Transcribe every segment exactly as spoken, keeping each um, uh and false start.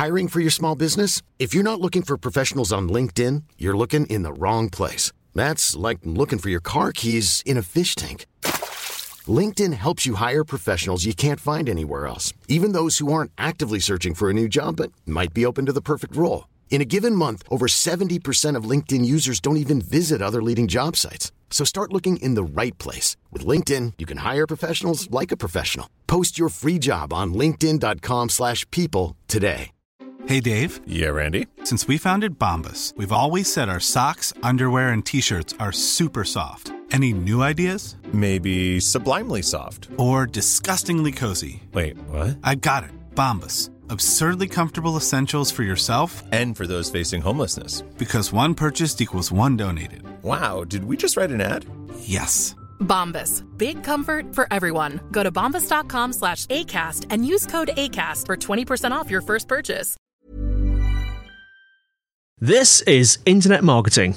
Hiring for your small business? If you're not looking for professionals on LinkedIn, you're looking in the wrong place. That's like looking for your car keys in a fish tank. LinkedIn helps you hire professionals you can't find anywhere else, even those who aren't actively searching for a new job but might be open to the perfect role. In a given month, over seventy percent of LinkedIn users don't even visit other leading job sites. So start looking in the right place. With LinkedIn, you can hire professionals like a professional. Post your free job on linkedin dot com slash people today. Hey, Dave. Yeah, Randy. Since we founded Bombas, we've always said our socks, underwear, and T-shirts are super soft. Any new ideas? Maybe sublimely soft. Or disgustingly cozy. Wait, what? I got it. Bombas. Absurdly comfortable essentials for yourself and for those facing homelessness. Because one purchased equals one donated. Wow, did we just write an ad? Yes. Bombas. Big comfort for everyone. Go to bombas dot com slash ACAST and use code ACAST for twenty percent off your first purchase. This is Internet Marketing.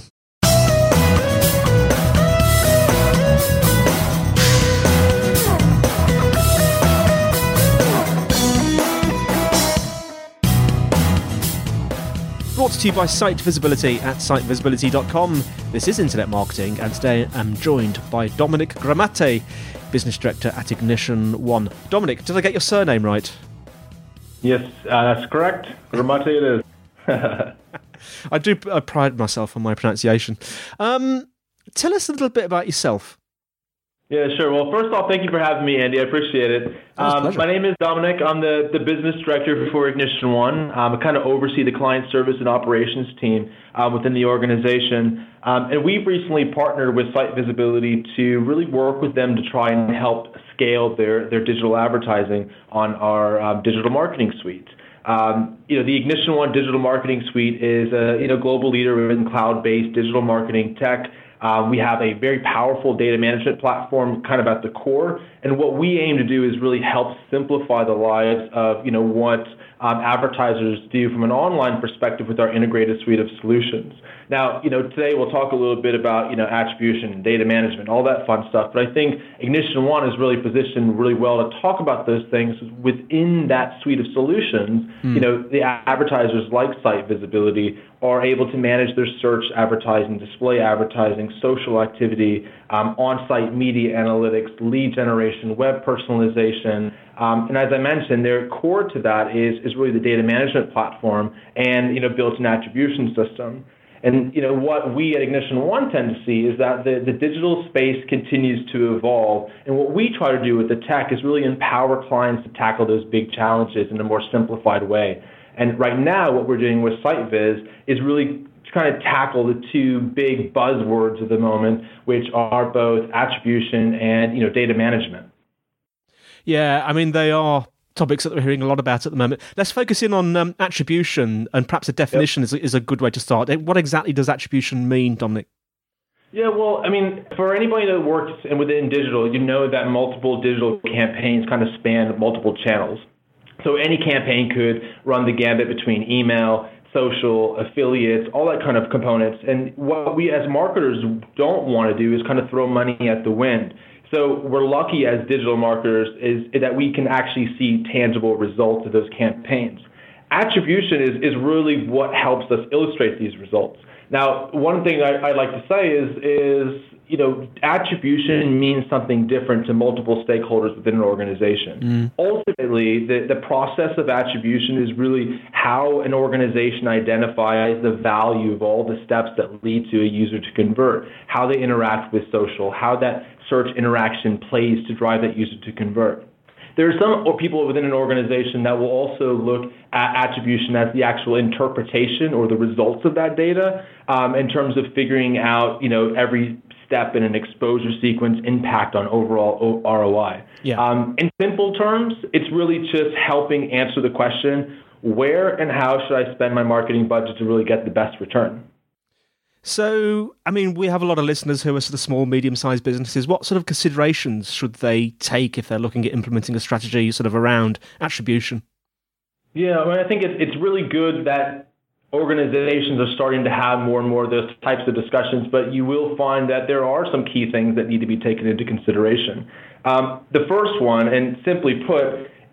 Brought to you by Site Visibility at site visibility dot com. This is Internet Marketing, and today I'm joined by Dominic Gramate, Business Director at Ignition One. Dominic, did I get your surname right? Yes, uh, that's correct. Gramate it is. I do I pride myself on my pronunciation. Um, tell us a little bit about yourself. Yeah, sure. Well, first off, thank you for having me, Andy. I appreciate it. Um, my name is Dominic. I'm the, the business director for Ignition One. Um, I kind of oversee the client service and operations team uh, within the organization. Um, and we've recently partnered with Site Visibility to really work with them to try and help scale their, their digital advertising on our um, digital marketing suite. Um, you know, the Ignition One Digital Marketing Suite is a you know global leader in cloud-based digital marketing tech. Uh, we have a very powerful data management platform kind of at the core. And what we aim to do is really help simplify the lives of, you know, what um, advertisers do from an online perspective with our integrated suite of solutions. Now, you know, today we'll talk a little bit about, you know, attribution and data management, all that fun stuff. But I think Ignition One is really positioned really well to talk about those things within that suite of solutions. Mm. You know, the advertisers like Site Visibility are able to manage their search advertising, display advertising, social activity, um, on-site media analytics, lead generation, web personalization. Um, and as I mentioned, their core to that is, is really the data management platform and, you know, built-in attribution system. And, you know, what we at Ignition One tend to see is that the, the digital space continues to evolve. And what we try to do with the tech is really empower clients to tackle those big challenges in a more simplified way. And right now, what we're doing with SiteViz is really trying to tackle the two big buzzwords of the moment, which are both attribution and, you know, data management. Yeah, I mean, they are topics that we're hearing a lot about at the moment. Let's focus in on um, attribution, and perhaps a definition yep. is, is a good way to start. What exactly does attribution mean, Dominic? Yeah, well, I mean, for anybody that works within digital, you know that multiple digital campaigns kind of span multiple channels. So any campaign could run the gambit between email, social, affiliates, all that kind of components. And what we as marketers don't want to do is kind of throw money at the wind. So we're lucky as digital marketers is, is that we can actually see tangible results of those campaigns. Attribution is, is really what helps us illustrate these results. Now, one thing I, I'd like to say is, is, you know, attribution means something different to multiple stakeholders within an organization. Mm. Ultimately, the, the process of attribution is really how an organization identifies the value of all the steps that lead to a user to convert, how they interact with social, how that search interaction plays to drive that user to convert. There are some people within an organization that will also look at attribution as the actual interpretation or the results of that data um, in terms of figuring out, you know, every step in an exposure sequence impact on overall R O I. Yeah. Um, in simple terms, it's really just helping answer the question, where and how should I spend my marketing budget to really get the best return? So, I mean, we have a lot of listeners who are sort of small, medium-sized businesses. What sort of considerations should they take if they're looking at implementing a strategy sort of around attribution? Yeah, I mean, I think it's, it's really good that organizations are starting to have more and more of those types of discussions, but you will find that there are some key things that need to be taken into consideration. Um, the first one, and simply put,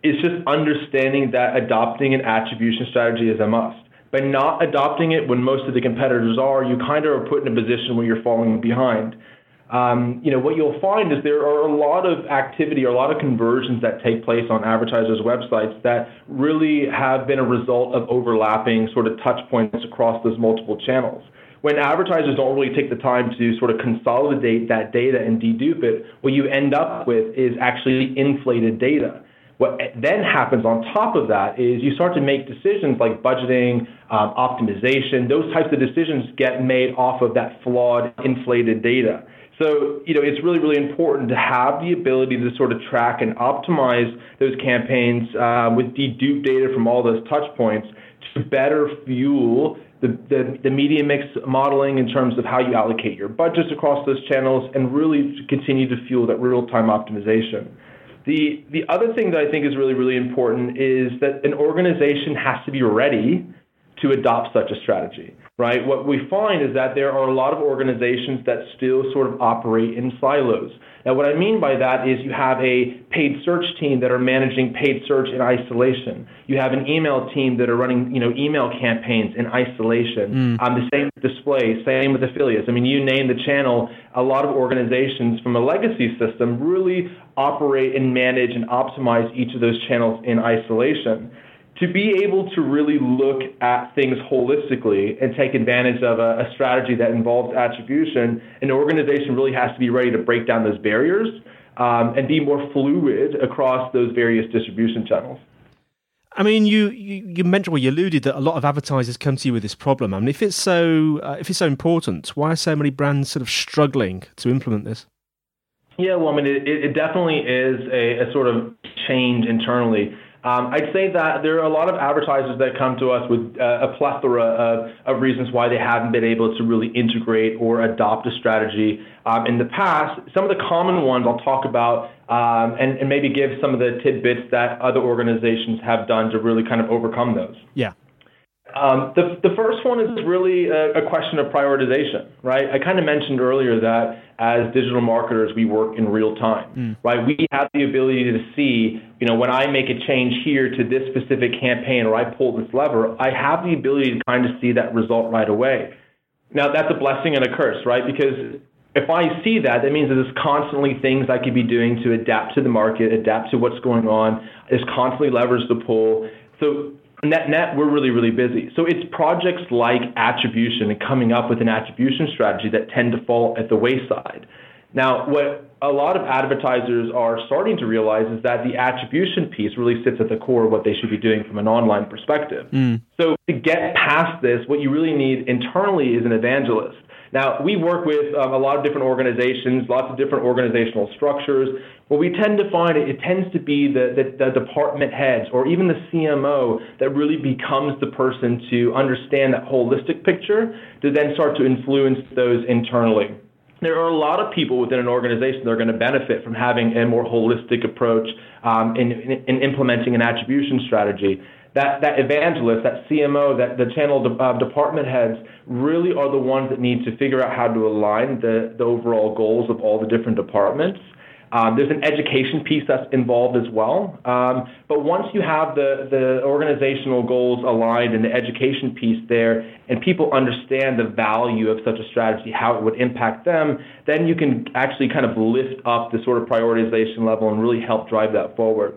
it's just understanding that adopting an attribution strategy is a must. By not adopting it when most of the competitors are, you kind of are put in a position where you're falling behind. Um, you know, what you'll find is there are a lot of activity or a lot of conversions that take place on advertisers' websites that really have been a result of overlapping sort of touch points across those multiple channels. When advertisers don't really take the time to sort of consolidate that data and dedupe it, what you end up with is actually inflated data. What then happens on top of that is you start to make decisions like budgeting, um, optimization. Those types of decisions get made off of that flawed, inflated data. So, you know, it's really, really important to have the ability to sort of track and optimize those campaigns uh, with deduped data from all those touch points to better fuel the, the, the media mix modeling in terms of how you allocate your budgets across those channels and really continue to fuel that real-time optimization. The, the other thing that I think is really, really important is that an organization has to be ready to adopt such a strategy, right? What we find is that there are a lot of organizations that still sort of operate in silos. Now, what I mean by that is you have a paid search team that are managing paid search in isolation. You have an email team that are running, you know, email campaigns in isolation. Mm. Um, the same with display, same with affiliates. I mean, you name the channel, a lot of organizations from a legacy system really operate and manage and optimize each of those channels in isolation. To be able to really look at things holistically and take advantage of a, a strategy that involves attribution, an organization really has to be ready to break down those barriers um, and be more fluid across those various distribution channels. I mean, you, you, you mentioned, well, you alluded that a lot of advertisers come to you with this problem. I mean, if it's so uh, if it's so important, why are so many brands sort of struggling to implement this? Yeah, well, I mean, it, it definitely is a, a sort of change internally. Um, I'd say that there are a lot of advertisers that come to us with uh, a plethora of, of reasons why they haven't been able to really integrate or adopt a strategy um, in the past. Some of the common ones I'll talk about um, and, and maybe give some of the tidbits that other organizations have done to really kind of overcome those. Yeah. Um, the, the first one is really a, a question of prioritization, right? I kind of mentioned earlier that as digital marketers, we work in real time, mm. right? We have the ability to see, you know, when I make a change here to this specific campaign or I pull this lever, I have the ability to kind of see that result right away. Now, that's a blessing and a curse, right? Because if I see that, that means that there's constantly things I could be doing to adapt to the market, adapt to what's going on. There's constantly levers to pull. So Net, net, we're really, really busy. So it's projects like attribution and coming up with an attribution strategy that tend to fall at the wayside. Now, what a lot of advertisers are starting to realize is that the attribution piece really sits at the core of what they should be doing from an online perspective. Mm. So to get past this, what you really need internally is an evangelist. Now, we work with um, a lot of different organizations, lots of different organizational structures. What we tend to find, it, it tends to be the, the, the department heads or even the C M O that really becomes the person to understand that holistic picture to then start to influence those internally. There are a lot of people within an organization that are going to benefit from having a more holistic approach um, in, in, in implementing an attribution strategy. That, that evangelist, that C M O, that the channel de, uh, department heads really are the ones that need to figure out how to align the, the overall goals of all the different departments. Um, there's an education piece that's involved as well. Um, but once you have the, the organizational goals aligned and the education piece there, and people understand the value of such a strategy, how it would impact them, then you can actually kind of lift up the sort of prioritization level and really help drive that forward.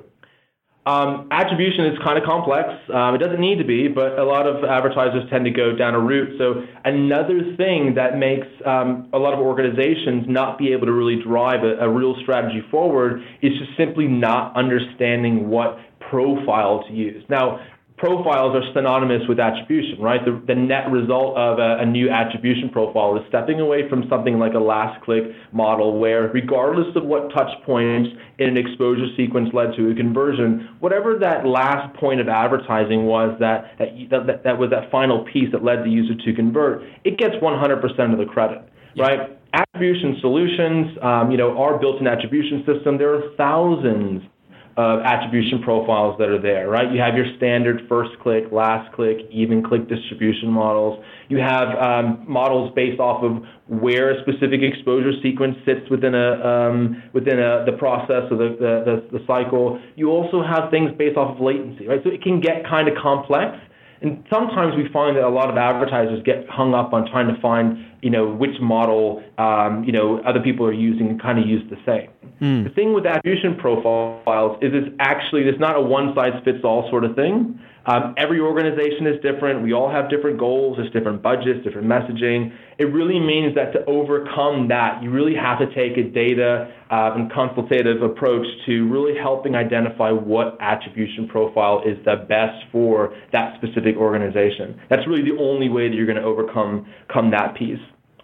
Um, attribution is kind of complex. Um, it doesn't need to be, but a lot of advertisers tend to go down a route. So another thing that makes um, a lot of organizations not be able to really drive a, a real strategy forward is just simply not understanding what profile to use. Now, profiles are synonymous with attribution, right? The, the net result of a, a new attribution profile is stepping away from something like a last click model where regardless of what touch points in an exposure sequence led to a conversion, whatever that last point of advertising was that, that, that, that was that final piece that led the user to convert, it gets one hundred percent of the credit, yeah. right? Attribution solutions, um, you know, our built-in attribution system, there are thousands of attribution profiles that are there, right? You have your standard first click, last click, even click distribution models. You have um, models based off of where a specific exposure sequence sits within a um, within a, the process of the, the, the, the cycle. You also have things based off of latency, right? So it can get kind of complex. And sometimes we find that a lot of advertisers get hung up on trying to find, you know, which model, um, you know, other people are using and kind of use the same. Mm. The thing with attribution profiles is it's actually, it's not a one-size-fits-all sort of thing. Um, every organization is different. We all have different goals. There's different budgets, different messaging. It really means that to overcome that, you really have to take a data uh, and consultative approach to really helping identify what attribution profile is the best for that specific organization. That's really the only way that you're going to overcome come that piece.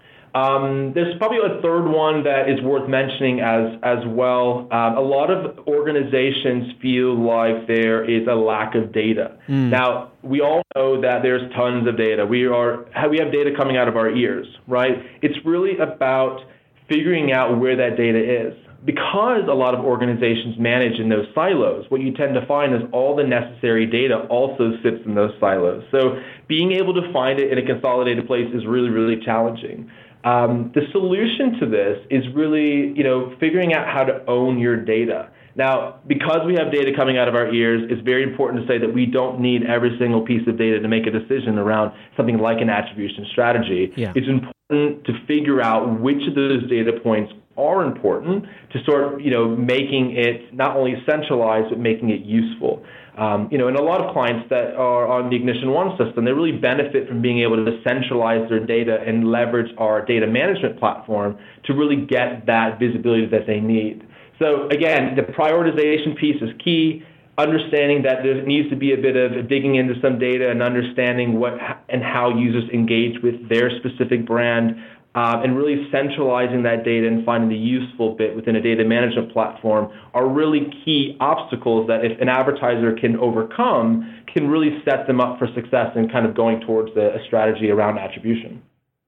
Um, there's probably a third one that is worth mentioning as as well. Um, a lot of organizations feel like there is a lack of data. Mm. Now, we all know that there's tons of data. We are we have data coming out of our ears, right? It's really about figuring out where that data is. Because a lot of organizations manage in those silos, what you tend to find is all the necessary data also sits in those silos. So being able to find it in a consolidated place is really, really challenging. Um, the solution to this is really, you know, figuring out how to own your data. Now, because we have data coming out of our ears, it's very important to say that we don't need every single piece of data to make a decision around something like an attribution strategy. Yeah. It's important to figure out which of those data points are important to start, you know, making it not only centralized, but making it useful. Um, you know, and a lot of clients that are on the Ignition One system, they really benefit from being able to centralize their data and leverage our data management platform to really get that visibility that they need. So again, the prioritization piece is key. Understanding that there needs to be a bit of digging into some data and understanding what and how users engage with their specific brand. Uh, and really centralizing that data and finding the useful bit within a data management platform are really key obstacles that if an advertiser can overcome, can really set them up for success in kind of going towards the, a strategy around attribution.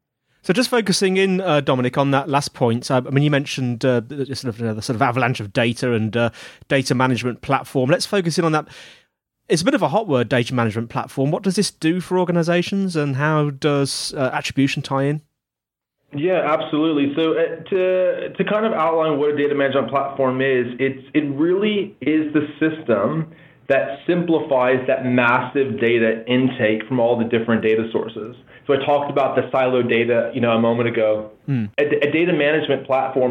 So just focusing in, uh, Dominic, on that last point, uh, I mean, you mentioned uh, sort of, uh, the sort of avalanche of data and uh, data management platform. Let's focus in on that. It's a bit of a hot word, data management platform. What does this do for organizations and how does uh, attribution tie in? Yeah, absolutely. So uh, to to kind of outline what a data management platform is, it's it really is the system that simplifies that massive data intake from all the different data sources. So I talked about the siloed data, you know, a moment ago. Mm. A, a data management platform.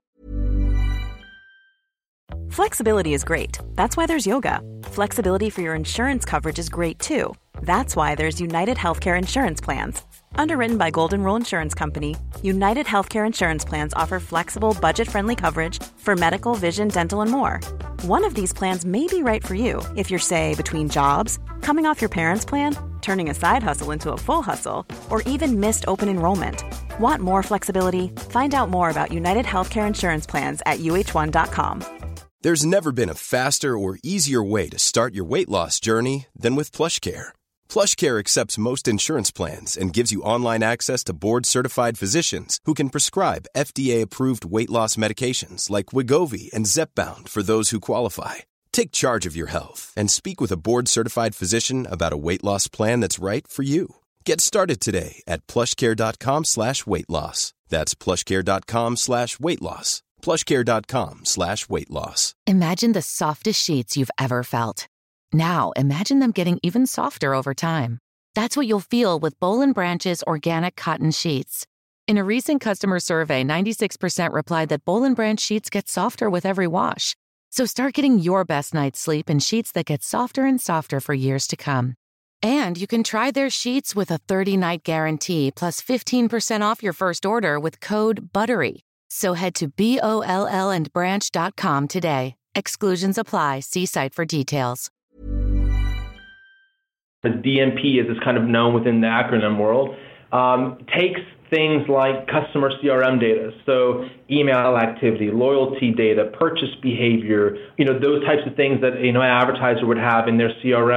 Flexibility is great. That's why there's yoga. Flexibility for your insurance coverage is great too. That's why there's United Healthcare Insurance Plans. Underwritten by Golden Rule Insurance Company, United Healthcare Insurance Plans offer flexible, budget-friendly coverage for medical, vision, dental, and more. One of these plans may be right for you if you're, say, between jobs, coming off your parents' plan, turning a side hustle into a full hustle, or even missed open enrollment. Want more flexibility? Find out more about United Healthcare Insurance Plans at U H one dot com. There's never been a faster or easier way to start your weight loss journey than with PlushCare. PlushCare accepts most insurance plans and gives you online access to board-certified physicians who can prescribe F D A-approved weight loss medications like Wegovy and Zepbound for those who qualify. Take charge of your health and speak with a board-certified physician about a weight loss plan that's right for you. Get started today at plushcare.com slash weight loss. That's plushcare.com slash weight loss. plushcare.com slash weight loss. Imagine the softest sheets you've ever felt. Now, imagine them getting even softer over time. That's what you'll feel with Boll and Branch's organic cotton sheets. In a recent customer survey, ninety-six percent replied that Boll and Branch sheets get softer with every wash. So start getting your best night's sleep in sheets that get softer and softer for years to come. And you can try their sheets with a thirty-night guarantee plus fifteen percent off your first order with code BUTTERY. So head to B O L L and branch dot com today. Exclusions apply. See site for details. D M P, as it's kind of known within the acronym world, um, takes things like customer C R M data, so email activity, loyalty data, purchase behavior, you know, those types of things that, you know, an advertiser would have in their C R M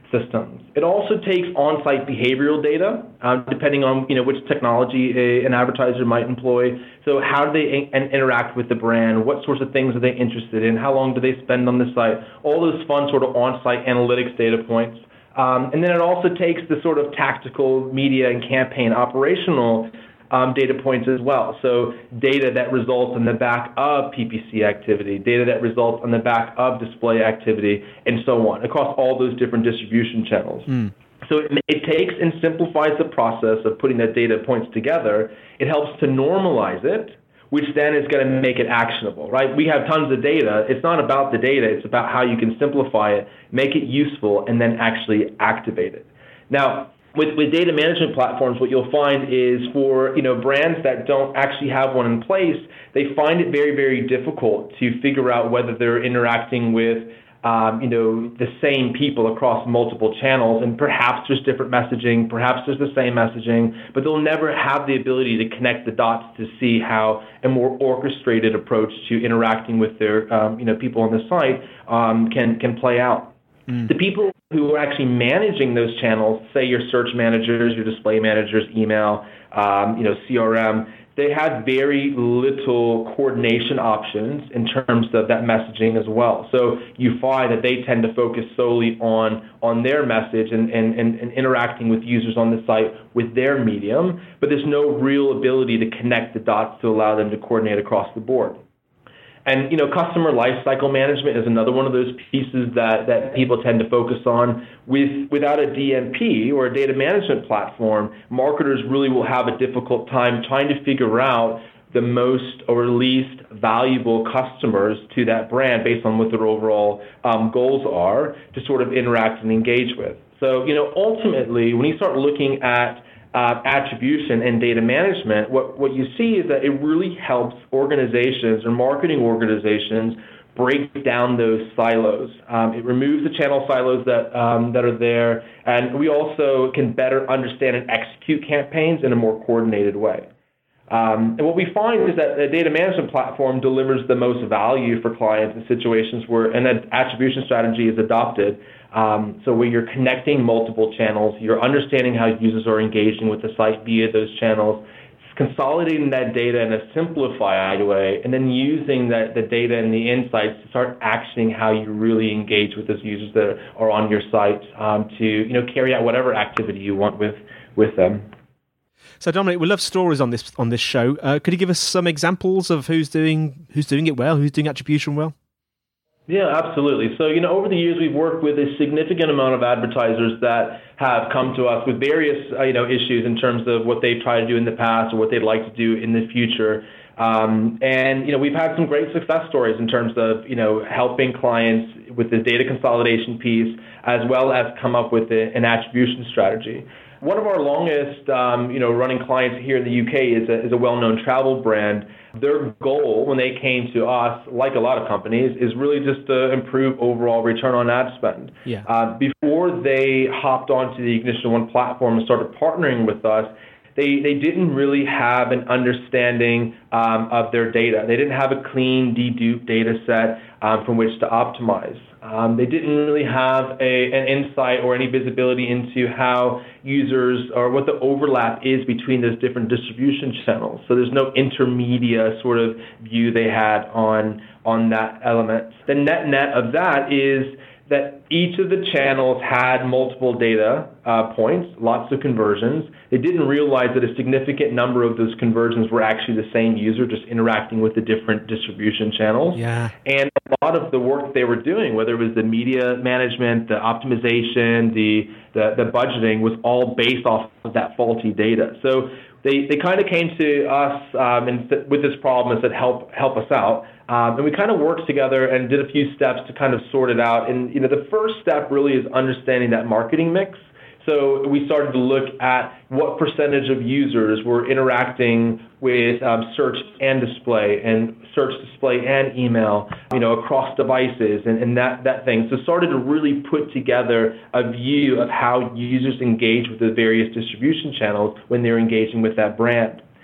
systems. It also takes on-site behavioral data, um, depending on you know which technology a, an advertiser might employ. So how do they in- interact with the brand? What sorts of things are they interested in? How long do they spend on the site? All those fun sort of on-site analytics data points. Um, and then it also takes the sort of tactical media and campaign operational Um, data points as well. So data that results on the back of P P C activity, data that results on the back of display activity, and so on, across all those different distribution channels. Mm. So it, it takes and simplifies the process of putting that data points together. It helps to normalize it, which then is going to make it actionable, right? We have tons of data. It's not about the data. It's about how you can simplify it, make it useful, and then actually activate it. Now, With, with data management platforms, what you'll find is for you know brands that don't actually have one in place, they find it very, very difficult to figure out whether they're interacting with um, you know the same people across multiple channels, and perhaps there's different messaging, perhaps there's the same messaging, but they'll never have the ability to connect the dots to see how a more orchestrated approach to interacting with their um, you know people on the site um, can can play out. Mm. The people who are actually managing those channels, say your search managers, your display managers, email, um, you know, C R M, they have very little coordination options in terms of that messaging as well. So you find that they tend to focus solely on on their message and, and, and, and interacting with users on the site with their medium, but there's no real ability to connect the dots to allow them to coordinate across the board. And, you know, customer lifecycle management is another one of those pieces that, that people tend to focus on. With without a D M P or a data management platform, marketers really will have a difficult time trying to figure out the most or least valuable customers to that brand based on what their overall um, goals are to sort of interact and engage with. So, you know, ultimately, when you start looking at Uh, attribution and data management, what, what you see is that it really helps organizations or marketing organizations break down those silos. Um, it removes the channel silos that um, that are there, and we also can better understand and execute campaigns in a more coordinated way. Um, and what we find is that the data management platform delivers the most value for clients in situations where an attribution strategy is adopted. Um, so where you're connecting multiple channels, you're understanding how users are engaging with the site via those channels, consolidating that data in a simplified way, and then using that the data and the insights to start actioning how you really engage with those users that are on your site um, to you know carry out whatever activity you want with with them. So Dominic, we love stories on this on this show. Uh, could you give us some examples of who's doing who's doing it well, who's doing attribution well? Yeah, absolutely. So, you know, over the years, we've worked with a significant amount of advertisers that have come to us with various, uh, you know, issues in terms of what they've tried to do in the past or what they'd like to do in the future. Um, and, you know, we've had some great success stories in terms of, you know, helping clients with the data consolidation piece, as well as come up with a, an attribution strategy. One of our longest, um, you know, running clients here in the U K is a, is a well-known travel brand. Their goal when they came to us, like a lot of companies, is really just to improve overall return on ad spend. Yeah. Uh, before they hopped onto the Ignition One platform and started partnering with us, they, they didn't really have an understanding um, of their data. They didn't have a clean, dedupe data set um, from which to optimize. Um, they didn't really have a, an insight or any visibility into how users or what the overlap is between those different distribution channels. So there's no intermediate sort of view they had on, on that element. The net net of that is that each of the channels had multiple data uh, points, lots of conversions. They didn't realize that a significant number of those conversions were actually the same user just interacting with the different distribution channels. Yeah. And a lot of the work they were doing, whether it was the media management, the optimization, the, the, the budgeting, was all based off of that faulty data. So they, they kind of came to us um, and th- with this problem and said, help, help us out. Um, and we kind of worked together and did a few steps to kind of sort it out. And, you know, the first step really is understanding that marketing mix. So we started to look at what percentage of users were interacting with um, search and display and search, display, and email, you know, across devices and, and that, that thing. So started to really put together a view of how users engage with the various distribution channels when they're engaging with that brand.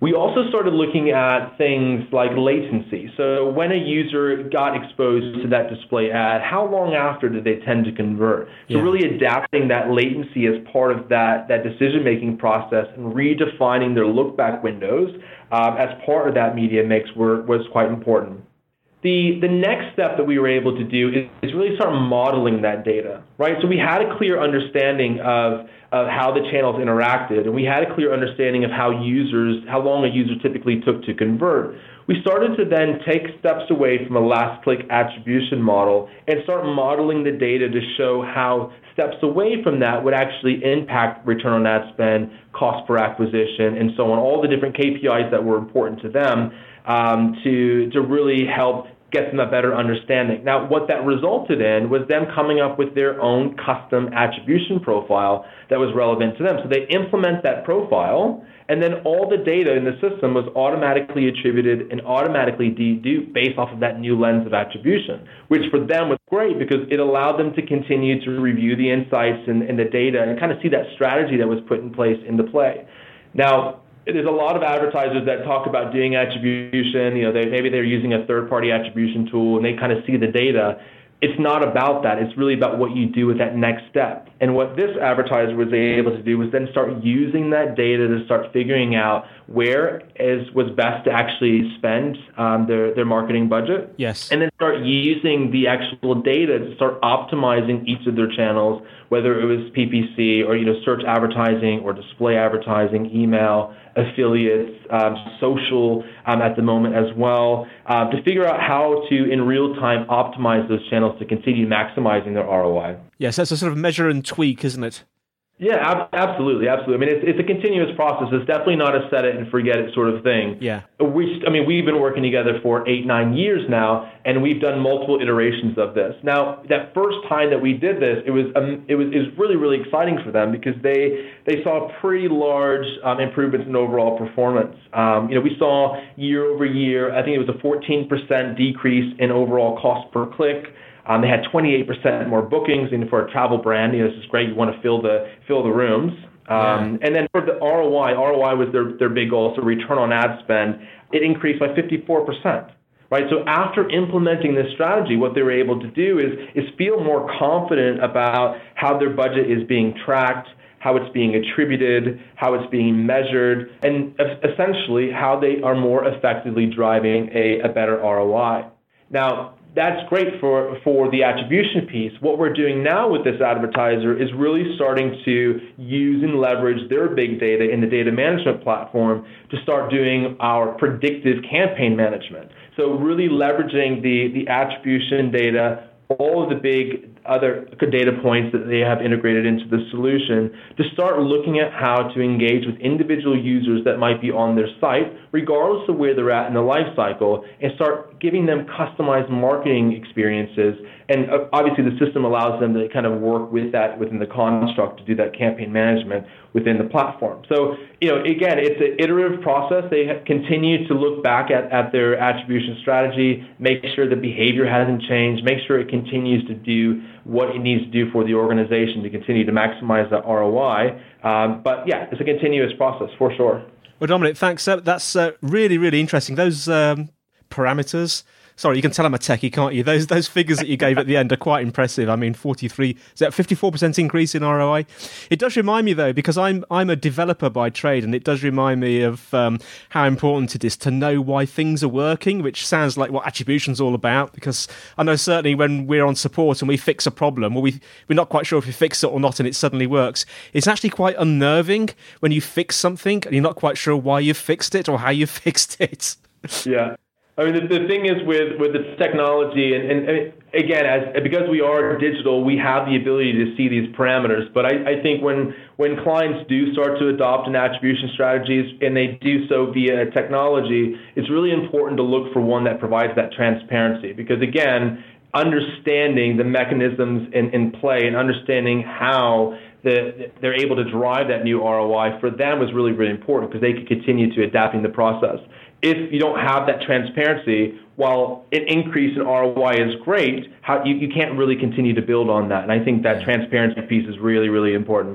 We also started looking at things like latency. So when a user got exposed to that display ad, how long after did they tend to convert? So yeah. really adapting that latency as part of that, that decision-making process and redefining their look-back windows uh, as part of that media mix were, was quite important. The, the next step that we were able to do is, is really start modeling that data, right? So we had a clear understanding of, of how the channels interacted, and we had a clear understanding of how users, how long a user typically took to convert. We started to then take steps away from a last-click attribution model and start modeling the data to show how steps away from that would actually impact return on ad spend, cost per acquisition, and so on, all the different K P Is that were important to them um, to, to really help get them a better understanding. Now, what that resulted in was them coming up with their own custom attribution profile that was relevant to them. So they implement that profile, and then all the data in the system was automatically attributed and automatically deduped based off of that new lens of attribution, which for them was great because it allowed them to continue to review the insights and, and the data and kind of see that strategy that was put in place into play. Now, there's a lot of advertisers that talk about doing attribution. You know, they, maybe they're using a third-party attribution tool and they kind of see the data. It's not about that. It's really about what you do with that next step. And what this advertiser was able to do was then start using that data to start figuring out where is was best to actually spend um, their, their marketing budget. Yes. And then start using the actual data to start optimizing each of their channels, whether it was P P C or you know search advertising or display advertising, email, affiliates, um, social um, at the moment as well, uh, to figure out how to, in real time, optimize those channels to continue maximizing their R O I. Yes, that's a sort of measure and tweak, isn't it? Yeah, ab- absolutely, absolutely. I mean, it's, it's a continuous process. It's definitely not a set it and forget it sort of thing. Yeah. We, I mean, we've been working together for eight, nine years now, and we've done multiple iterations of this. Now, that first time that we did this, it was um, it was it was really really exciting for them because they they saw pretty large um, improvements in overall performance. Um, you know, we saw year over year, I think it was a fourteen percent decrease in overall cost per click. Um, they had twenty-eight percent more bookings, and for a travel brand, you know, this is great. You want to fill the fill the rooms. Um, yeah. And then for the R O I, R O I was their, their big goal, so return on ad spend, it increased by fifty-four percent. Right? So after implementing this strategy, what they were able to do is, is feel more confident about how their budget is being tracked, how it's being attributed, how it's being measured, and essentially how they are more effectively driving a, a better R O I. Now, that's great for, for the attribution piece. What we're doing now with this advertiser is really starting to use and leverage their big data in the data management platform to start doing our predictive campaign management. So really leveraging the, the attribution data, all of the big other data points that they have integrated into the solution to start looking at how to engage with individual users that might be on their site, regardless of where they're at in the life cycle, and start giving them customized marketing experiences. And obviously the system allows them to kind of work with that within the construct to do that campaign management within the platform. So, you know, again, it's an iterative process. They continue to look back at, at their attribution strategy, make sure the behavior hasn't changed, make sure it continues to do what it needs to do for the organization to continue to maximize that R O I. Um, but yeah, it's a continuous process for sure. Well, Dominic, thanks. Uh, that's uh, really, really interesting. Those um, parameters. Sorry, you can tell I'm a techie, can't you? Those those figures that you gave at the end are quite impressive. I mean, forty-three, is that fifty-four percent increase in R O I? It does remind me, though, because I'm I'm a developer by trade, and it does remind me of um, how important it is to know why things are working, which sounds like what attribution's all about, because I know certainly when we're on support and we fix a problem, or we, we're not quite sure if we fix it or not and it suddenly works, it's actually quite unnerving when you fix something and you're not quite sure why you fixed it or how you fixed it. Yeah. I mean, the, the thing is with, with the technology, and, and, and again, as because we are digital, we have the ability to see these parameters. But I, I think when when clients do start to adopt an attribution strategies, and they do so via technology, it's really important to look for one that provides that transparency. Because again, understanding the mechanisms in, in play and understanding how the, they're able to drive that new R O I for them was really, really important because they could continue to adapting the process. If you don't have that transparency, while an increase in R O I is great, how you, you can't really continue to build on that. And I think that transparency piece is really, really important.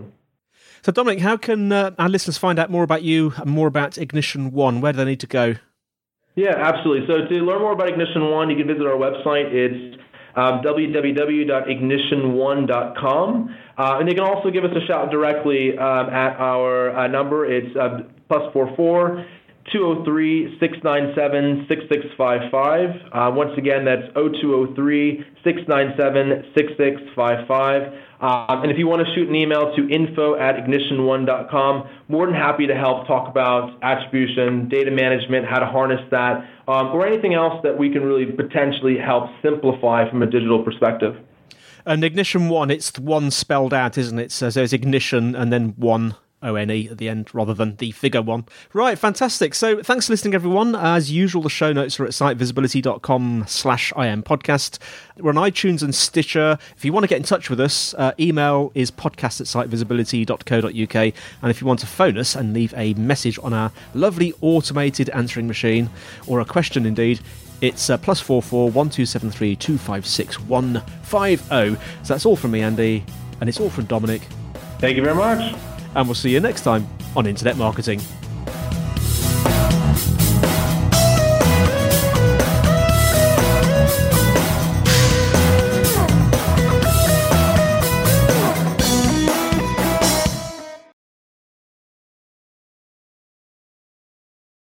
So, Dominic, how can uh, our listeners find out more about you and more about Ignition One? Where do they need to go? Yeah, absolutely. So to learn more about Ignition One, you can visit our website. It's um, w w w dot ignition one dot com. Uh, and you can also give us a shout directly um, at our uh, number. It's uh, plus four four, two oh three, six nine seven, six six five five. Uh, once again, that's oh two oh three, six nine seven, six six five five. Um, and if you want to shoot an email to info at ignition one dot com, more than happy to help talk about attribution, data management, how to harness that, um, or anything else that we can really potentially help simplify from a digital perspective. And Ignition One, it's the one spelled out, isn't it? So there's Ignition and then one. O N E at the end rather than the figure one. Right, fantastic. So thanks for listening, everyone. As usual, the show notes are at sitevisibility.com slash IM podcast. We're on iTunes and Stitcher. If you want to get in touch with us, uh, email is podcast at sitevisibility dot co dot uk. And if you want to phone us and leave a message on our lovely automated answering machine, or a question indeed, it's uh, plus four four, one two seven three, two five six, one five oh. So that's all from me, Andy, and it's all from Dominic. Thank you very much. And we'll see you next time on Internet Marketing.